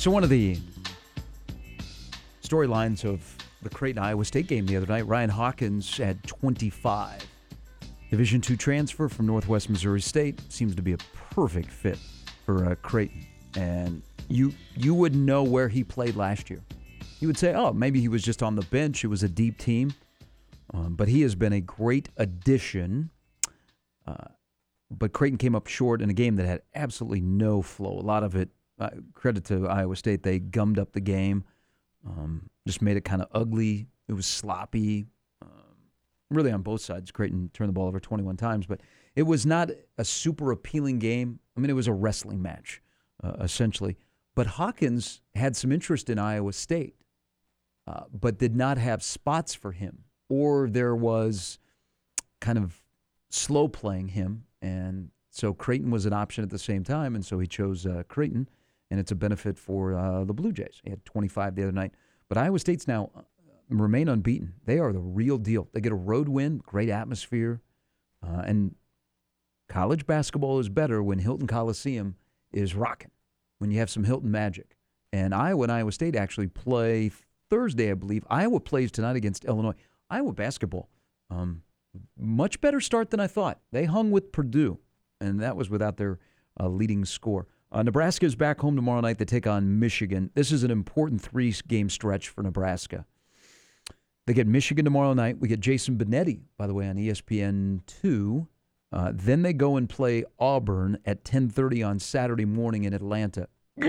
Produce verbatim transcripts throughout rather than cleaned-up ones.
So one of the storylines of the Creighton-Iowa State game the other night, Ryan Hawkins had twenty-five. Division two transfer from Northwest Missouri State. Seems to be a perfect fit for uh, Creighton. And you you would know where he played last year. You would say, oh, maybe he was just on the bench. It was a deep team. Um, but he has been a great addition. Uh, but Creighton came up short in a game that had absolutely no flow. A lot of it, uh, credit to Iowa State, they gummed up the game. Um, just made it kind of ugly. It was sloppy. Um, really on both sides. Creighton turned the ball over twenty-one times. But it was not a super appealing game. I mean, it was a wrestling match, uh, essentially. But Hawkins had some interest in Iowa State, uh, but did not have spots for him. Or there was kind of slow playing him. And so Creighton was an option at the same time, and so he chose uh, Creighton, and it's a benefit for uh, the Blue Jays. He had twenty-five the other night. But Iowa State's now uh, remain unbeaten. They are the real deal. They get a road win, great atmosphere, uh, and college basketball is better when Hilton Coliseum is rocking, when you have some Hilton magic. And Iowa and Iowa State actually play Thursday, I believe. Iowa plays tonight against Illinois. Iowa basketball, um, much better start than I thought. They hung with Purdue, and that was without their uh, leading score. Uh, Nebraska is back home tomorrow night. They take on Michigan. This is an important three-game stretch for Nebraska. They get Michigan tomorrow night. We get Jason Benetti, by the way, on E S P N two. Uh, then they go and play Auburn at ten thirty on Saturday morning in Atlanta.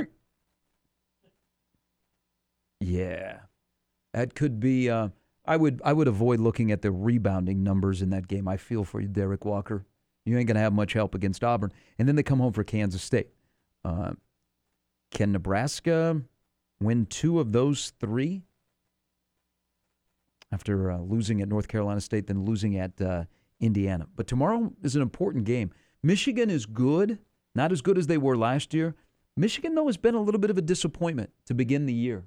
Yeah, that could be... Uh, I would I would avoid looking at the rebounding numbers in that game. I feel for you, Derek Walker. You ain't going to have much help against Auburn. And then they come home for Kansas State. Uh, can Nebraska win two of those three after uh, losing at North Carolina State, then losing at uh, Indiana? But tomorrow is an important game. Michigan is good, not as good as they were last year. Michigan, though, has been a little bit of a disappointment to begin the year.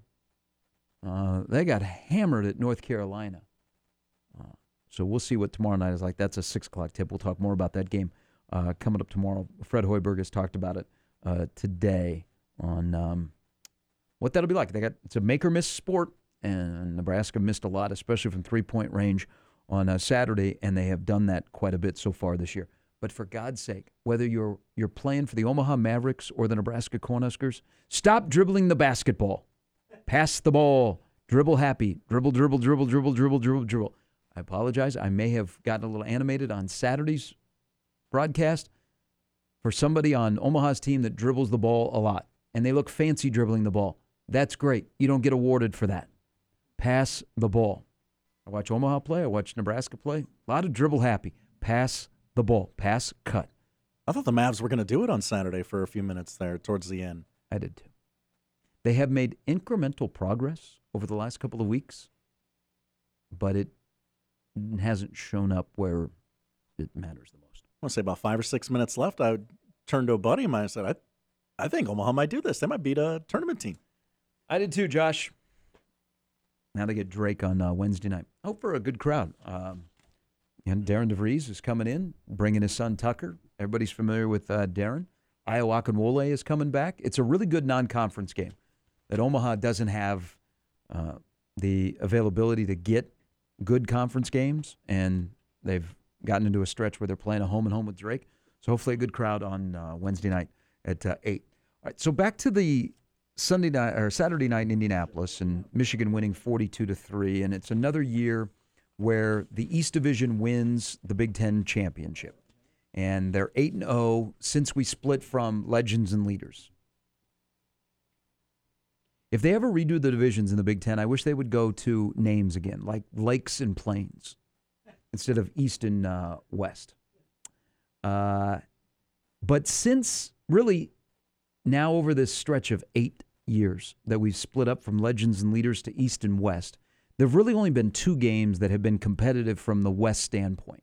Uh, they got hammered at North Carolina. Uh, so we'll see what tomorrow night is like. That's a six o'clock tip. We'll talk more about that game uh, coming up tomorrow. Fred Hoiberg has talked about it uh, today on um, what that'll be like. They got It's a make-or-miss sport, and Nebraska missed a lot, especially from three-point range on uh, Saturday, and they have done that quite a bit so far this year. But for God's sake, whether you're you're playing for the Omaha Mavericks or the Nebraska Cornhuskers, stop dribbling the basketball. Pass the ball. Dribble happy. Dribble, dribble, dribble, dribble, dribble, dribble, dribble. I apologize. I may have gotten a little animated on Saturday's broadcast for somebody on Omaha's team that dribbles the ball a lot, and they look fancy dribbling the ball. That's great. You don't get awarded for that. Pass the ball. I watch Omaha play. I watch Nebraska play. A lot of dribble happy. Pass the ball. Pass, cut. I thought the Mavs were going to do it on Saturday for a few minutes there towards the end. I did too. They have made incremental progress over the last couple of weeks, but it hasn't shown up where it matters the most. I want to say about five or six minutes left. I turned to a buddy of mine and said, I, I think Omaha might do this. They might beat a tournament team. I did too, Josh. Now they get Drake on uh, Wednesday night. Hope for a good crowd. Um, and Darren DeVries is coming in, bringing his son Tucker. Everybody's familiar with uh, Darren. Iowa Akinwole is coming back. It's a really good non-conference game that Omaha doesn't have uh, the availability to get good conference games, and they've gotten into a stretch where they're playing a home and home with Drake. So hopefully a good crowd on uh, Wednesday night at uh, eight. All right, so back to the Sunday night or Saturday night in Indianapolis, and Michigan winning forty-two to three, and it's another year where the East Division wins the Big Ten championship, and they're eight and zero since we split from Legends and Leaders. If they ever redo the divisions in the Big Ten, I wish they would go to names again, like Lakes and Plains, instead of East and uh, West. Uh, but since really now over this stretch of eight years that we've split up from Legends and Leaders to East and West, there have really only been two games that have been competitive from the West standpoint.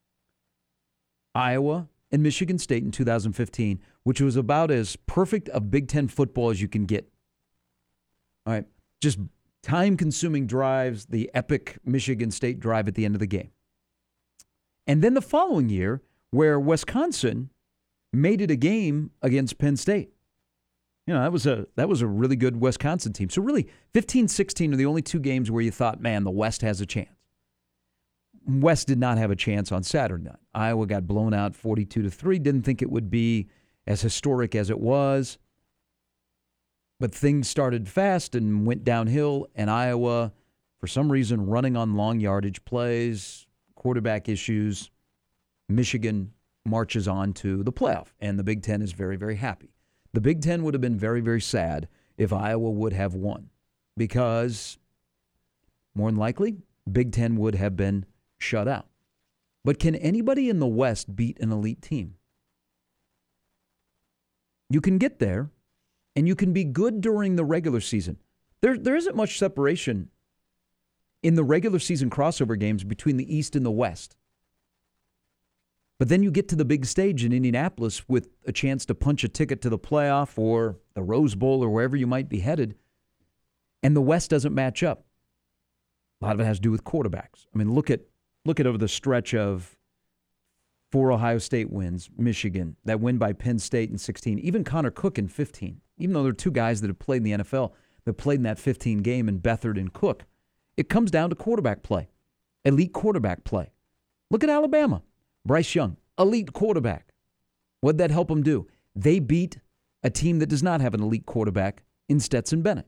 Iowa and Michigan State in two thousand fifteen, which was about as perfect a Big Ten football as you can get. All right, just time-consuming drives, the epic Michigan State drive at the end of the game. And then the following year, where Wisconsin made it a game against Penn State. You know, that was a that was a really good Wisconsin team. So really, fifteen sixteen are the only two games where you thought, man, the West has a chance. West did not have a chance on Saturday night. Iowa got blown out forty-two to three. Didn't think it would be as historic as it was. But things started fast and went downhill, and Iowa, for some reason, running on long yardage plays, quarterback issues, Michigan marches on to the playoff, and the Big Ten is very, very happy. The Big Ten would have been very, very sad if Iowa would have won, because more than likely, Big Ten would have been shut out. But can anybody in the West beat an elite team? You can get there, and you can be good during the regular season. There, there isn't much separation in the regular season crossover games between the East and the West. But then you get to the big stage in Indianapolis with a chance to punch a ticket to the playoff or the Rose Bowl or wherever you might be headed, and the West doesn't match up. A lot of it has to do with quarterbacks. I mean, look at look at over the stretch of four Ohio State wins, Michigan, that win by Penn State in sixteen, even Connor Cook in fifteen, even though there are two guys that have played in the N F L that played in that fifteen game in Beathard and Cook. It comes down to quarterback play, elite quarterback play. Look at Alabama. Bryce Young, elite quarterback. What did that help them do? They beat a team that does not have an elite quarterback in Stetson Bennett.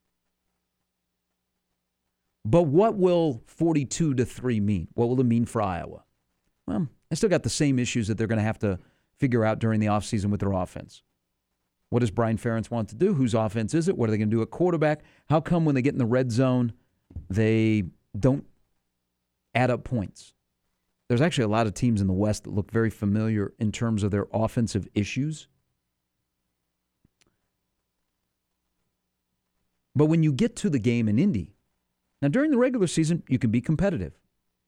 But what will forty-two to three mean? What will it mean for Iowa? Well, I still got the same issues that they're going to have to figure out during the offseason with their offense. What does Brian Ferentz want to do? Whose offense is it? What are they going to do at quarterback? How come when they get in the red zone, they don't add up points? There's actually a lot of teams in the West that look very familiar in terms of their offensive issues. But when you get to the game in Indy, now during the regular season, you can be competitive.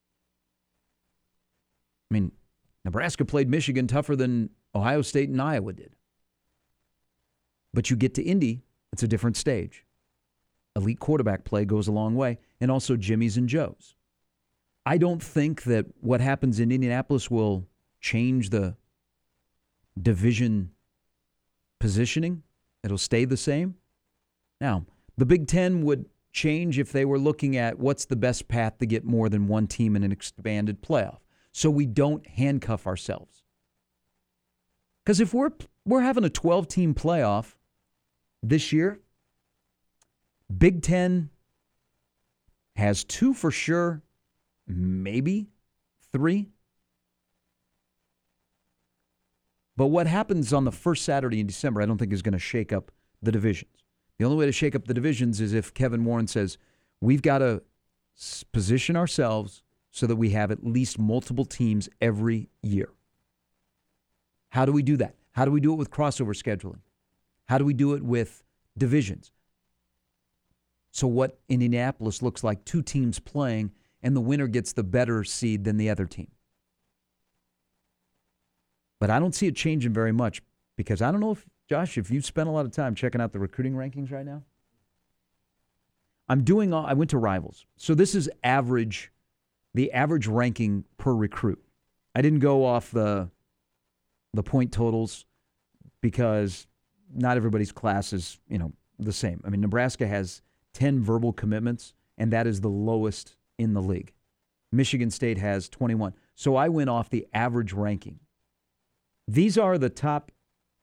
I mean, Nebraska played Michigan tougher than Ohio State and Iowa did. But you get to Indy, it's a different stage. Elite quarterback play goes a long way, and also Jimmys and Joes. I don't think that what happens in Indianapolis will change the division positioning. It'll stay the same. Now, the Big Ten would change if they were looking at what's the best path to get more than one team in an expanded playoff, so we don't handcuff ourselves. Because if we're we're having a twelve-team playoff this year, Big Ten has two for sure, maybe three. But what happens on the first Saturday in December, I don't think is going to shake up the divisions. The only way to shake up the divisions is if Kevin Warren says, we've got to position ourselves so that we have at least multiple teams every year. How do we do that? How do we do it with crossover scheduling? How do we do it with divisions? So what in Indianapolis looks like two teams playing, and the winner gets the better seed than the other team. But I don't see it changing very much, because I don't know if, Josh, if you've spent a lot of time checking out the recruiting rankings right now. I'm doing, all, I went to Rivals. So this is average, the average ranking per recruit. I didn't go off the, the point totals because not everybody's class is, you know, the same. I mean, Nebraska has ten verbal commitments, and that is the lowest in the league. Michigan State has twenty-one. So I went off the average ranking. These are the top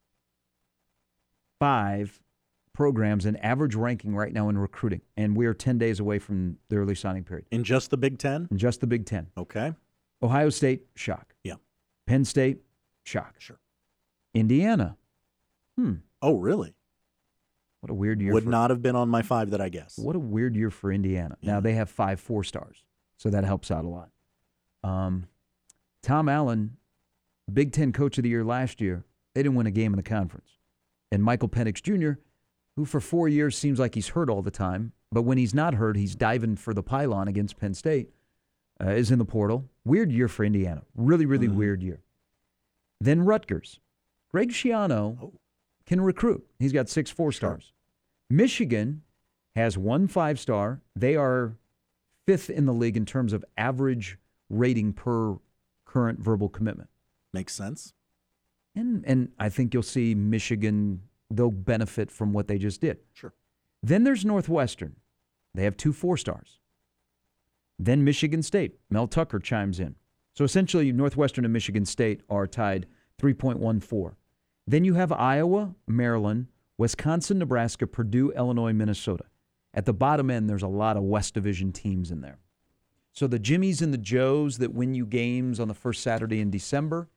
five programs in average ranking right now in recruiting, and we are ten days away from the early signing period. In just the Big Ten? In just the Big Ten. Okay. Ohio State, shock. Yeah. Penn State, shock. Sure. Indiana. Hmm. Oh, really? What a weird year. Would for, not have been on my five that I guessed. What a weird year for Indiana. Yeah. Now they have five four stars, so that helps out a lot. Um, Tom Allen, Big Ten Coach of the Year last year, they didn't win a game in the conference. And Michael Penix Junior, who for four years seems like he's hurt all the time, but when he's not hurt, he's diving for the pylon against Penn State, uh, is in the portal. Weird year for Indiana. Really, really mm-hmm. weird year. Then Rutgers. Greg Schiano oh. can recruit. He's got six four-stars. Sure. Michigan has one five-star. They are fifth in the league in terms of average rating per current verbal commitment. Makes sense. And and I think you'll see Michigan they'll benefit from what they just did. Sure. Then there's Northwestern. They have two four-stars. Then Michigan State. Mel Tucker chimes in. So essentially, Northwestern and Michigan State are tied three point one four. Then you have Iowa, Maryland, Wisconsin, Nebraska, Purdue, Illinois, Minnesota. At the bottom end, there's a lot of West Division teams in there. So the Jimmies and the Joes that win you games on the first Saturday in December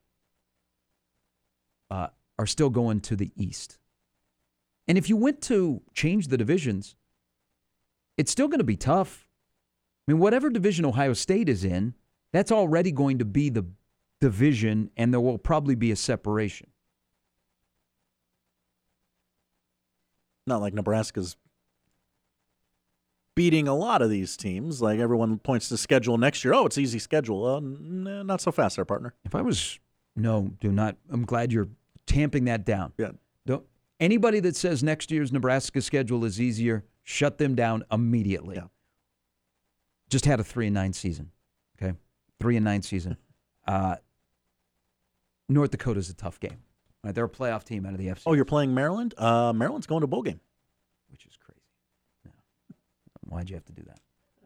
uh, are still going to the East. And if you went to change the divisions, it's still going to be tough. I mean, whatever division Ohio State is in, that's already going to be the division, and there will probably be a separation. Not like Nebraska's beating a lot of these teams. Like everyone points to schedule next year. Oh, it's easy schedule. Uh, n- not so fast, there, partner. If I was, no, do not. I'm glad you're tamping that down. Yeah. Don't anybody that says next year's Nebraska schedule is easier, shut them down immediately. Yeah. Just had a three and nine season. Okay, three and nine season. Uh, North Dakota's a tough game. Right, they're a playoff team out of the F C. Oh, you're playing Maryland? Uh, Maryland's going to a bowl game. Which is crazy. No. Why'd you have to do that?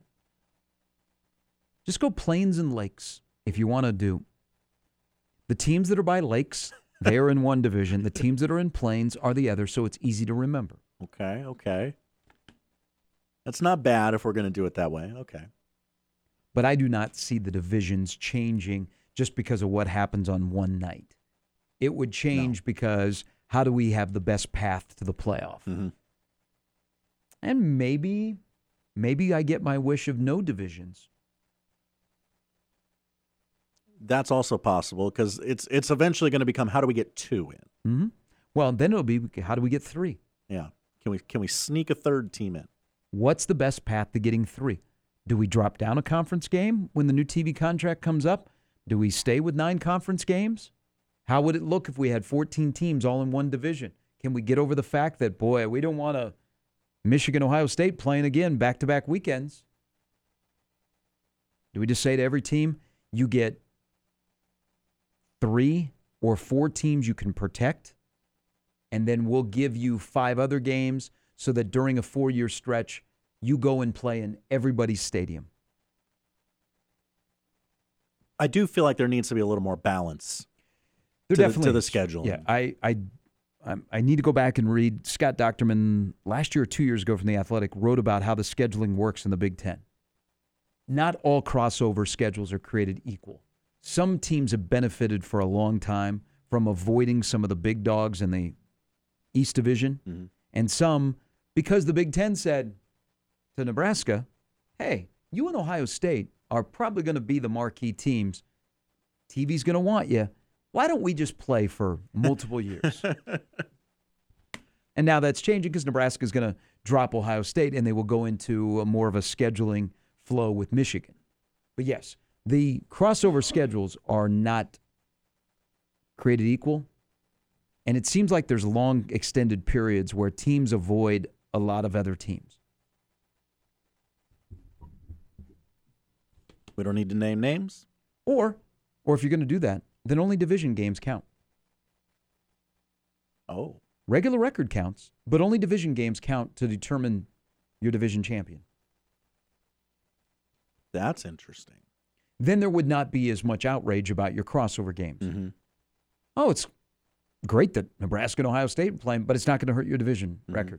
Just go plains and lakes if you want to do. The teams that are by lakes, they are in one division. The teams that are in plains are the other, so it's easy to remember. Okay, okay. That's not bad if we're going to do it that way. Okay. But I do not see the divisions changing just because of what happens on one night. It would change no. because how do we have the best path to the playoff? Mm-hmm. And maybe, maybe I get my wish of no divisions. That's also possible because it's it's eventually going to become how do we get two in? Mm-hmm. Well, then it'll be how do we get three? Yeah. Can we can we sneak a third team in? What's the best path to getting three? Do we drop down a conference game when the new T V contract comes up? Do we stay with nine conference games? How would it look if we had fourteen teams all in one division? Can we get over the fact that, boy, we don't want a Michigan, Ohio State playing again back-to-back weekends? Do we just say to every team, you get three or four teams you can protect, and then we'll give you five other games so that during a four-year stretch, you go and play in everybody's stadium? I do feel like there needs to be a little more balance there to, definitely the, to the is. schedule. Yeah, I, I, I'm- I need to go back and read. Scott Docterman, last year or two years ago from The Athletic, wrote about how the scheduling works in the Big Ten. Not all crossover schedules are created equal. Some teams have benefited for a long time from avoiding some of the big dogs in the East Division, Mm-hmm. and some because the Big Ten said to Nebraska, hey, you and Ohio State are probably going to be the marquee teams. T V's going to want you. Why don't we just play for multiple years? And now that's changing because Nebraska is going to drop Ohio State and they will go into a more of a scheduling flow with Michigan. But yes, the crossover schedules are not created equal. And it seems like there's long extended periods where teams avoid a lot of other teams. We don't need to name names. Or, or if you're going to do that, then only division games count. Oh. Regular record counts, but only division games count to determine your division champion. That's interesting. Then there would not be as much outrage about your crossover games. Mm-hmm. Oh, it's great that Nebraska and Ohio State are playing, but it's not going to hurt your division Mm-hmm. record.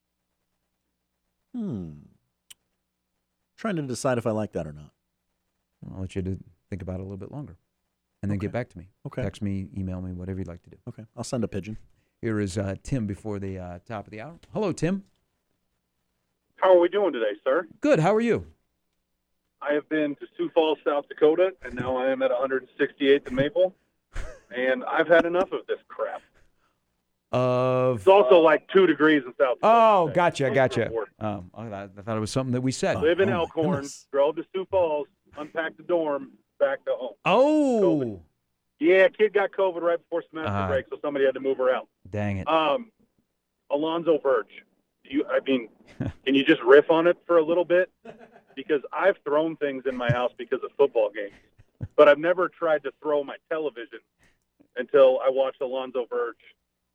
Hmm. Trying to decide if I like that or not. I'll let you to think about it a little bit longer and then Okay. get back to me. Okay. Text me, email me, whatever you'd like to do. Okay. I'll send a pigeon. Here is uh, Tim before the uh, top of the hour. Hello, Tim. How are we doing today, sir? Good. How are you? I have been to Sioux Falls, South Dakota, and now I am at one sixty-eighth and Maple, and I've had enough of this crap. Of It's also like two degrees in South Dakota. Oh, today. gotcha, I'm gotcha. from Fort. Um, I thought I thought it was something that we said. Live in Oh, my Elkhorn, goodness. drove to Sioux Falls, unpacked the dorm, back to home. Oh, Yeah, kid got COVID right before semester Uh, break, so somebody had to move her out. dang it. Um, Alonzo Verge. You, I mean, can you just riff on it for a little bit? Because I've thrown things in my house because of football games, but I've never tried to throw my television until I watched Alonzo Verge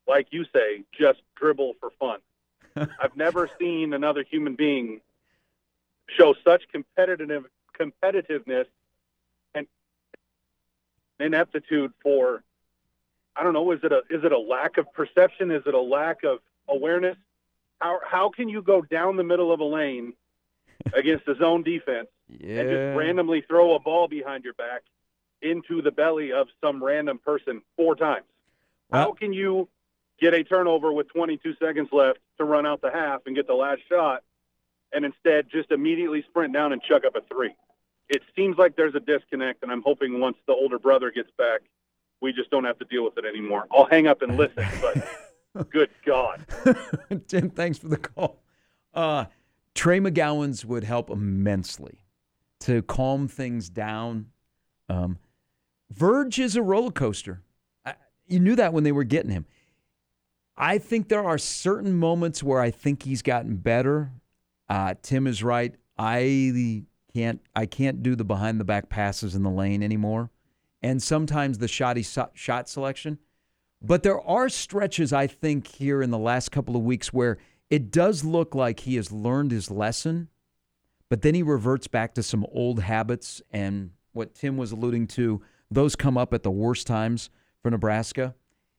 like you say, just dribble for fun. I've never seen another human being show such competitive competitiveness and ineptitude for, I don't know, is it a is it a lack of perception? Is it a lack of awareness? How how can you go down the middle of a lane against a zone defense yeah. and just randomly throw a ball behind your back into the belly of some random person four times? Well, how can you get a turnover with twenty-two seconds left to run out the half and get the last shot, and instead just immediately sprint down and chuck up a three? It seems like there's a disconnect, and I'm hoping once the older brother gets back, we just don't have to deal with it anymore. I'll hang up and listen, but good God. Tim, thanks for the call. Uh, Trey McGowan's would help immensely to calm things down. Um, Verge is a roller coaster. I, you knew that when they were getting him. I think there are certain moments where I think he's gotten better. Uh, Tim is right. I can't I can't do the behind the back passes in the lane anymore, and sometimes the shoddy so- shot selection. But there are stretches, I think, here in the last couple of weeks where it does look like he has learned his lesson, but then he reverts back to some old habits, and what Tim was alluding to, those come up at the worst times for Nebraska.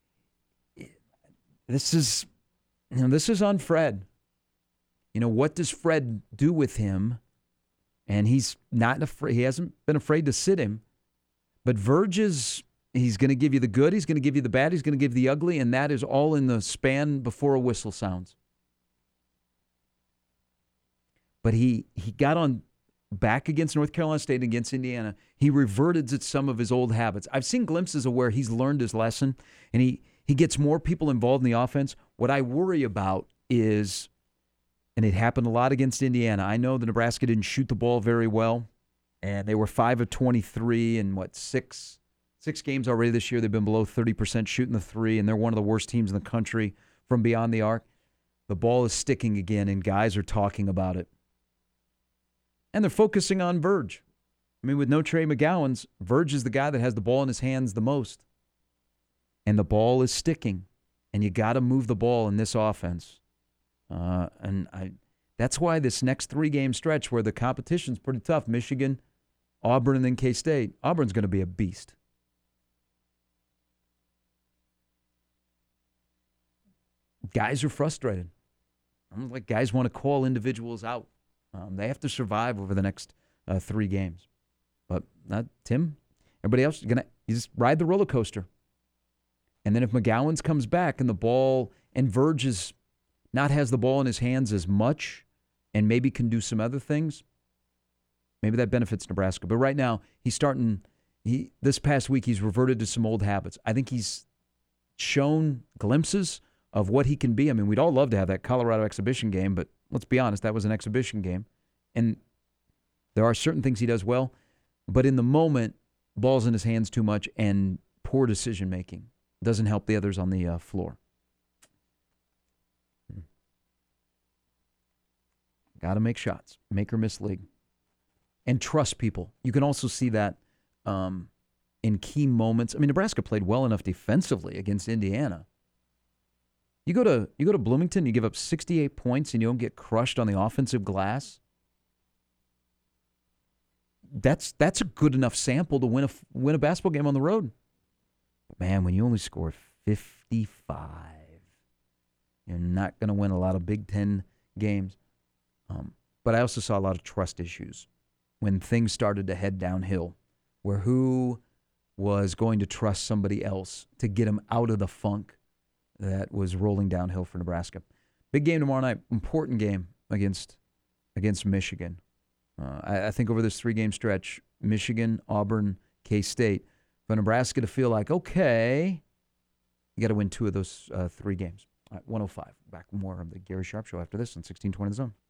This is, you know, this is on Fred. You know, what does Fred do with him? And he's not afraid. He hasn't been afraid to sit him. But Verge is, he's going to give you the good. He's going to give you the bad. He's going to give you the ugly. And that is all in the span before a whistle sounds. But he he got on back against North Carolina State and against Indiana. He reverted to some of his old habits. I've seen glimpses of where he's learned his lesson, and he, he gets more people involved in the offense. What I worry about is, and it happened a lot against Indiana, I know that Nebraska didn't shoot the ball very well, and they were five of twenty-three in, what, six six games already this year. They've been below thirty percent shooting the three, and they're one of the worst teams in the country from beyond the arc. The ball is sticking again, and guys are talking about it. And they're focusing on Verge. I mean, with no Trey McGowan's, Verge is the guy that has the ball in his hands the most. And the ball is sticking. And you got to move the ball in this offense. Uh, and I, that's why this next three-game stretch where the competition's pretty tough, Michigan, Auburn, and then K-State, Auburn's going to be a beast. Guys are frustrated. I'm like, guys want to call individuals out. Um, they have to survive over the next uh, three games. But not Tim. Everybody else, you're gonna you just ride the roller coaster. And then if McGowan's comes back and the ball and Verge is not has the ball in his hands as much and maybe can do some other things, maybe that benefits Nebraska. But right now, he's starting he this past week he's reverted to some old habits. I think he's shown glimpses of what he can be. I mean, we'd all love to have that Colorado exhibition game, but let's be honest, that was an exhibition game. And there are certain things he does well, but in the moment, ball's in his hands too much and poor decision-making doesn't help the others on the uh, floor. Hmm. Got to make shots, make or miss league, and trust people. You can also see that um, in key moments. I mean, Nebraska played well enough defensively against Indiana. You go to you go to Bloomington, you give up sixty-eight points, and you don't get crushed on the offensive glass. That's that's a good enough sample to win a win a basketball game on the road. But man, when you only score fifty-five, you're not going to win a lot of Big Ten games. Um, but I also saw a lot of trust issues when things started to head downhill, where who was going to trust somebody else to get him out of the funk that was rolling downhill for Nebraska. Big game tomorrow night. Important game against against Michigan. Uh, I, I think over this three-game stretch, Michigan, Auburn, K-State, for Nebraska to feel like, okay, you got to win two of those uh, three games. All right, one oh five. Back more of the Gary Sharp Show after this on sixteen twenty The Zone.